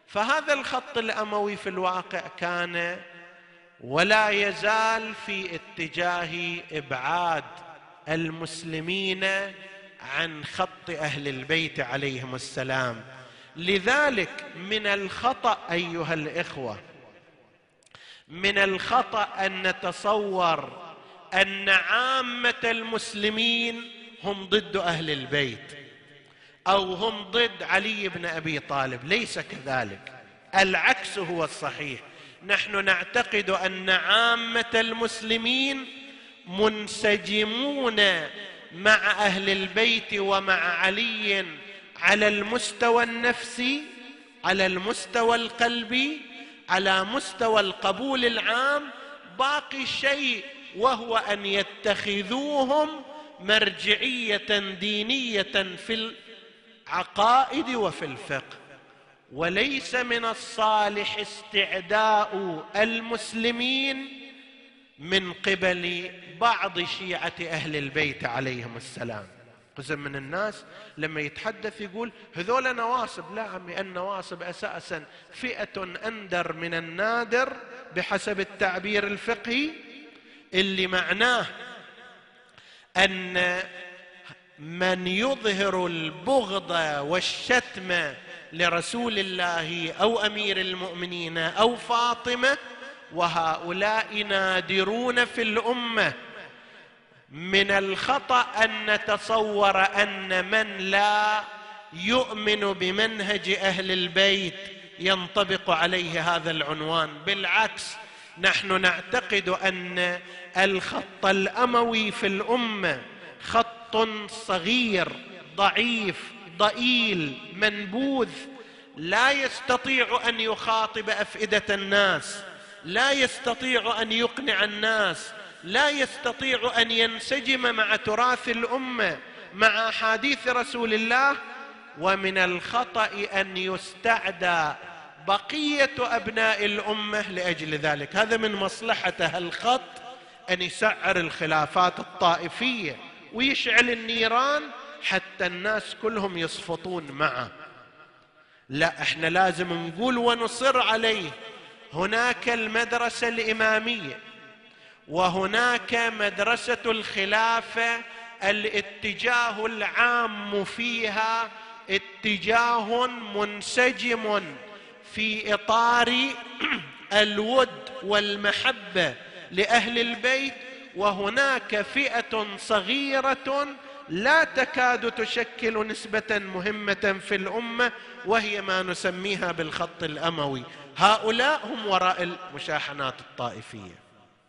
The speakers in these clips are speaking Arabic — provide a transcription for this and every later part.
فهذا الخط الأموي في الواقع كان ولا يزال في اتجاه إبعاد المسلمين عن خط أهل البيت عليهم السلام. لذلك من الخطأ أيها الإخوة، من الخطأ أن نتصور أن عامة المسلمين هم ضد أهل البيت أو هم ضد علي بن أبي طالب. ليس كذلك، العكس هو الصحيح. نحن نعتقد أن عامة المسلمين منسجمون مع أهل البيت ومع علي على المستوى النفسي، على المستوى القلبي، على مستوى القبول العام. باقي شيء وهو أن يتخذوهم مرجعية دينية في العقائد وفي الفقه. وليس من الصالح استعداء المسلمين من قبل بعض شيعة أهل البيت عليهم السلام. قسم من الناس لما يتحدث يقول هذول نواصب. لا عمي، النواصب أساسا فئة أندر من النادر بحسب التعبير الفقهي، اللي معناه أن من يظهر البغض والشتم لرسول الله أو أمير المؤمنين أو فاطمة، وهؤلاء نادرون في الأمة. من الخطأ أن نتصور أن من لا يؤمن بمنهج أهل البيت ينطبق عليه هذا العنوان. بالعكس، نحن نعتقد أن الخط الأموي في الأمة خط صغير ضعيف ضئيل منبوذ، لا يستطيع أن يخاطب أفئدة الناس، لا يستطيع أن يقنع الناس، لا يستطيع أن ينسجم مع تراث الأمة، مع أحاديث رسول الله. ومن الخطأ أن يستعدى بقية أبناء الأمة لأجل ذلك. هذا من مصلحته الخط أن يسعر الخلافات الطائفية ويشعل النيران حتى الناس كلهم يصفطون معه. لا، احنا لازم نقول ونصر عليه. هناك المدرسة الإمامية وهناك مدرسة الخلافة، الاتجاه العام فيها اتجاه منسجم في إطار الود والمحبة لأهل البيت. وهناك فئة صغيرة لا تكاد تشكل نسبة مهمة في الأمة، وهي ما نسميها بالخط الأموي. هؤلاء هم وراء المشاحنات الطائفية،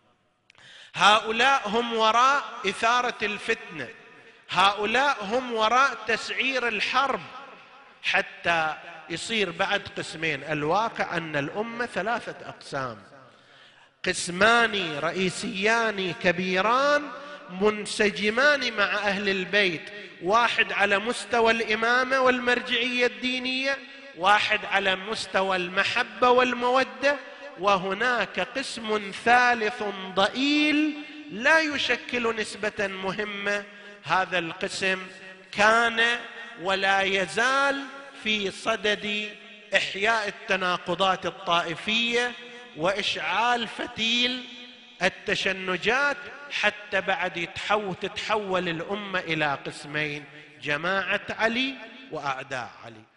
هؤلاء هم وراء إثارة الفتنة، هؤلاء هم وراء تسعير الحرب حتى يصير بعد قسمين. الواقع أن الأمة 3 أقسام: قسمان رئيسيان كبيران منسجمان مع أهل البيت، واحد على مستوى الإمامة والمرجعية الدينية، واحد على مستوى المحبة والمودة، وهناك قسم ثالث ضئيل لا يشكل نسبة مهمة. هذا القسم كان ولا يزال في صدد إحياء التناقضات الطائفية وإشعال فتيل التشنجات، حتى بعد تتحول الأمة إلى قسمين: جماعة علي وأعداء علي.